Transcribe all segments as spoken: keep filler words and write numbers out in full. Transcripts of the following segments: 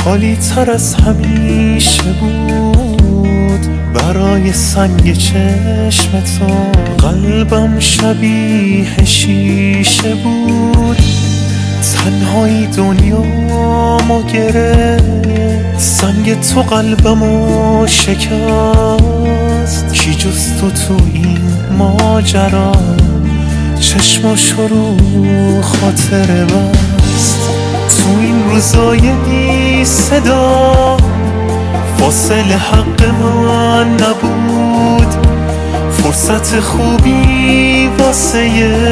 خالی تر از همیشه بود برای سنگ چشم تو. قلبم شبیه شیشه بود، تنهایی دنیامو گرفت. سنگ تو قلبمو شکست، کی جز تو تو این ماجرا چشماشو رو خاطره بست. تو این روزای بی صدا فاصله حق من نبود، فرصت خوبی واسه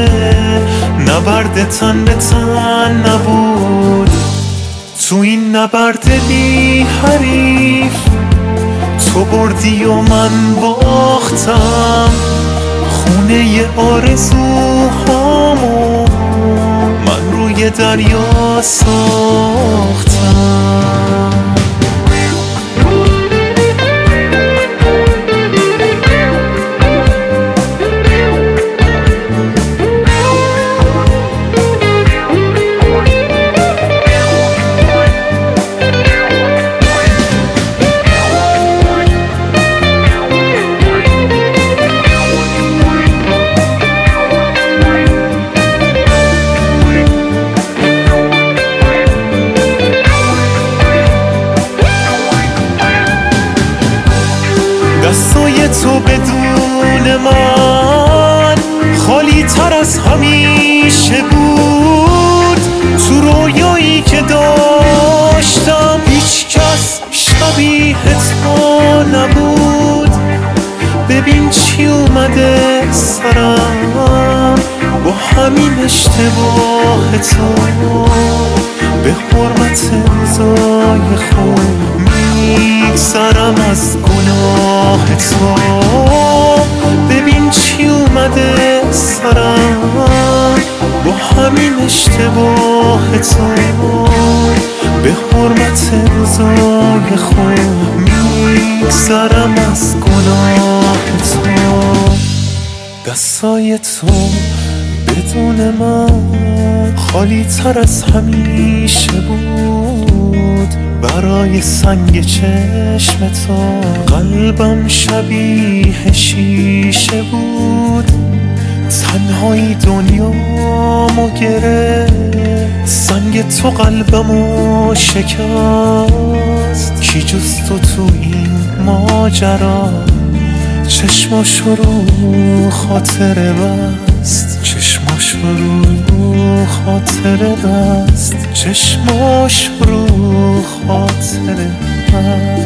نبرد تن به تن نبود. تو این نبرد بی حریف تو بردی و من باختم. خونه آرزوهامو من روی دریا ساختم. دستای تو بدون من خالی تر از همیشه بود. تو رویایی که داشتم هیچ کس شبیه تو نبود. ببین چی اومده سرم با همین اشتباه تو، به حرمت روزای خوب میگذرم از گناه تو. ببین چی اومده سرم با همین اشتباه تو، به حرمت روزای خوب میگذرم از گناه تو. دستای تو بدون من خالی تر از همیشه بود برای سنگ چشم تو. قلبم شبیه شیشه بود، تنهایی دنیامو گرفت. سنگ تو قلبمو شکست، کی جز تو تو این ماجرا چشماشو رو خاطره بست. چشماش رو خاطره بست، چشماش رو خاطره بست.